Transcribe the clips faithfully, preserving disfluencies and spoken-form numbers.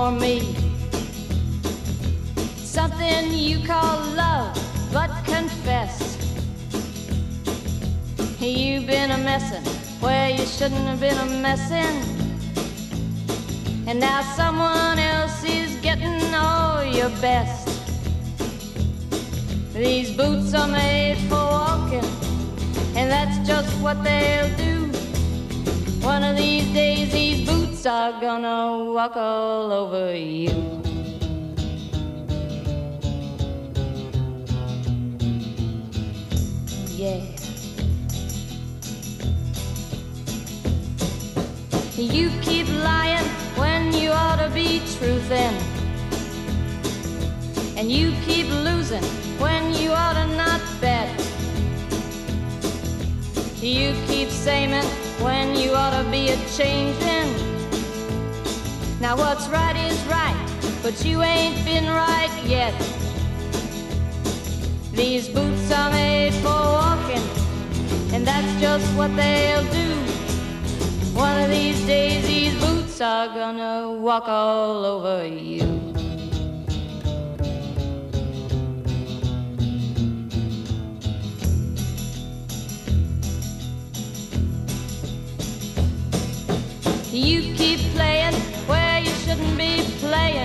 for me. Something you call love, but confess you've been a messin' where you shouldn't have been a messin'. And now someone else is getting all your best. These boots are made for walking, and that's just what they'll do. One of these days these boots are gonna walk all over you. Yeah. You keep lying when you ought to be truthin', and you keep losing when you ought to not bet. You keep saying when you ought to be a-changin'. Now what's right is right, but you ain't been right yet. These boots are made for walking, and that's just what they'll do. One of these days these boots are gonna walk all over you. You keep playing where you shouldn't be playing,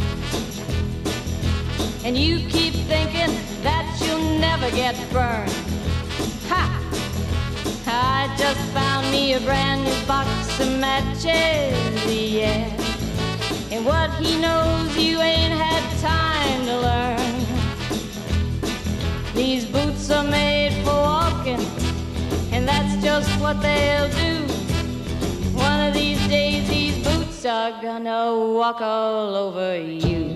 and you keep thinking that you'll never get burned. Ha! I just found me a brand new box of matches, yeah. And what he knows you ain't had time to learn. These boots are made for walking, and that's just what they'll do. One of these days these boots are gonna walk all over you.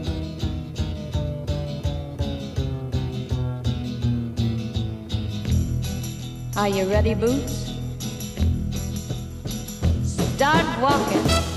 Are you ready, Boots? Start walking.